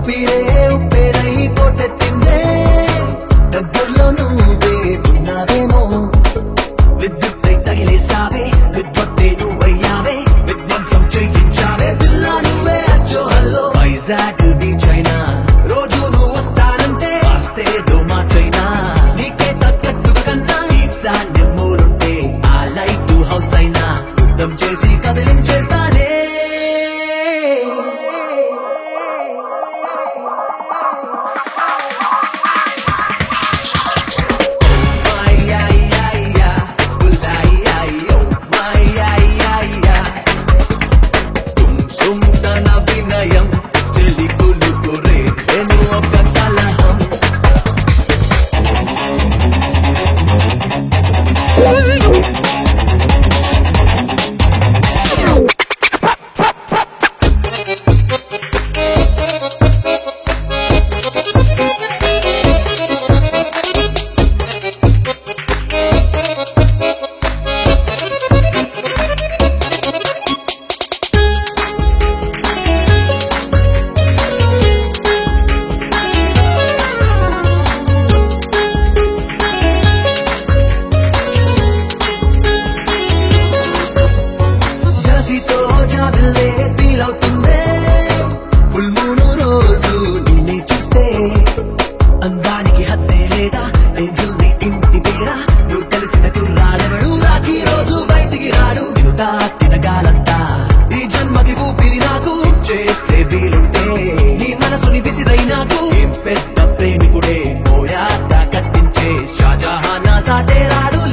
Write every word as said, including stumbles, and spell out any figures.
ఊపిరే ఉప్పేరై పోటెత్తిందే దగ్గరలో నువ్వే ఉన్నావేమో విద్యుత్తై తగిలేసావే విద్వత్తే నువ్వయ్యావే విధ్వంసం చేయించావే పిల్ల నువ్వే అచ్చో హల్లో వైజాగ్ బీచ్ అయినా రోజు నువ్వు వస్తానంటే వస్తేదో మార్చైనా నీకే తగ్గట్టుగా కన్నా ఈశాన్యం మూలుంటే ఆ లైట్ హౌస్ అయినా యుద్ధం చేసి కదిలించేస్తానే అందానికి హద్దే లేదా ఏంజల్ని ఇంటి పేరా నువ్వు తెలిసిన కుర్రాడెవడు రాఖీ రోజు బయటికి రాడు నిన్ను తాకిన గాలంతా ఈ జన్మకి ఊపిరి నాకు చేసే వీలుంటే నీ మనసుని విసిరై నాకు ఏం పెద్ద ప్రేమికుడే పోయాట కట్టించే షాజహానా సాటే రాడు